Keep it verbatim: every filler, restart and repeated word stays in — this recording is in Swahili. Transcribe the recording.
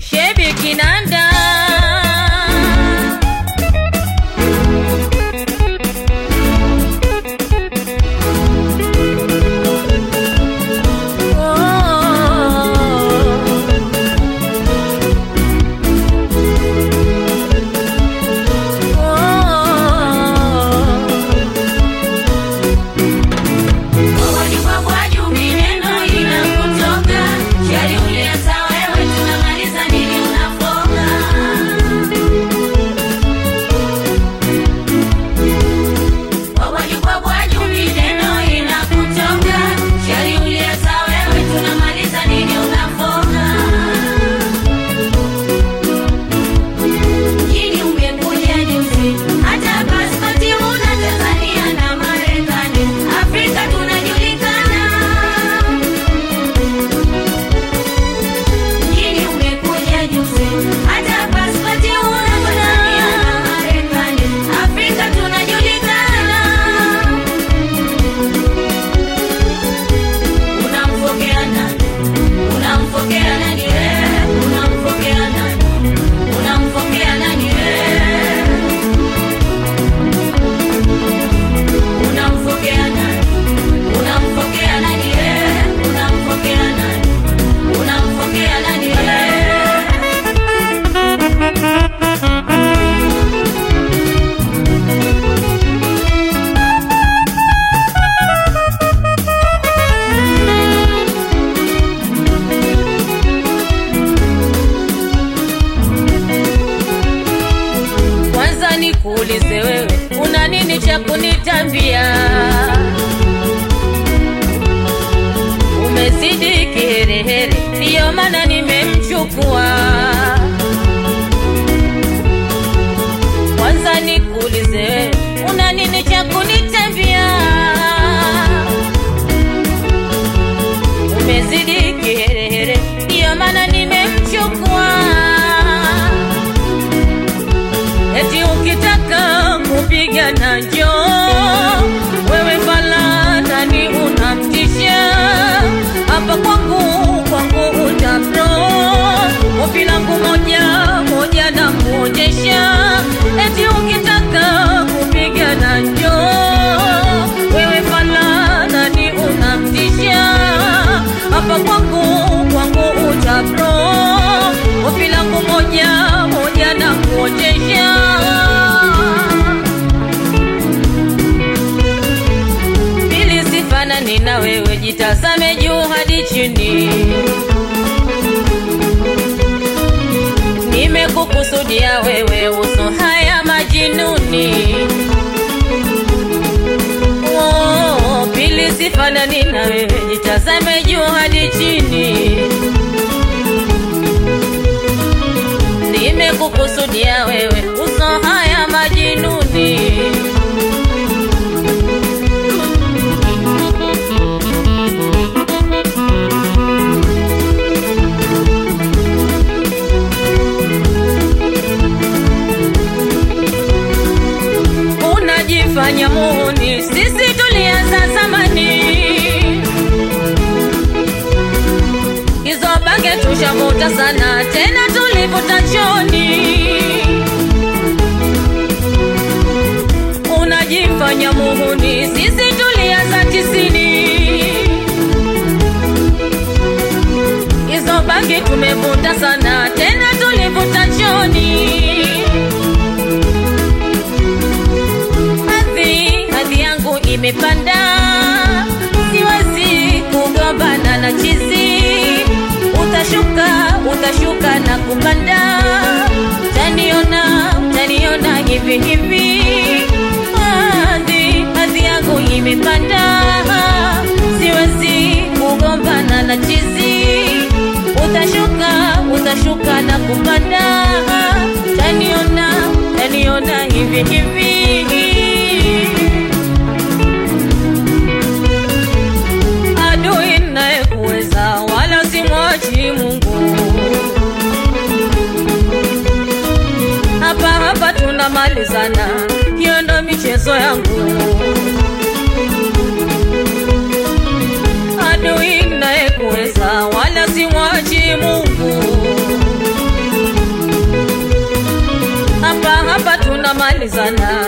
Shebi Kinanda. Nikuulize wewe, una nini cha kunitambia? Umezidi kiherehere, ndiyo maana nimemchukua. Kwanza nikuulize wewe, una nini cha kunitambia? Umezidi kiherehere, ndiyo maana nimemchukua. Eti ukitaka kupigana njoo, wewe falana ni unamtisha. Hapa kwangu kwangu utapro, kofi langu moja moja na kuonyesha. Eti ukitaka kupigana njoo, wewe falana ni unamtisha. Hapa kwangu kwangu utapro, kofi langu moja moja na kuonyesha. Nina wewe, jitazame juu hadi chini. Nimekukusudia wewe, uso haya majinuni. Oh, pili sifana nina wewe, jitazame juu hadi chini. Nimekukusudia wewe, uso haya majinuni. Fanya muhuni, sisi tulianza zamani. Hizo bange tushavuta sana, tena tulivuta choni. Unajifanya muhuni, sisi tulianza tisini. Hizo bange tumevuta sana, tena tulivuta choni. Imepanda, siwezi kugombana na chizi. Utashuka, utashuka na kupanda. Taniona, taniona hivi hivi. Hadhi, hadhi yangu imepanda. Siwezi kugombana na chizi. Utashuka, utashuka na kupanda. Taniona, taniona hivi hivi. Hapa hapa tunamalizana, hiyo ndo michezo yangu. Adui naye kuweza, wala simwachi Mungu. kumalizana.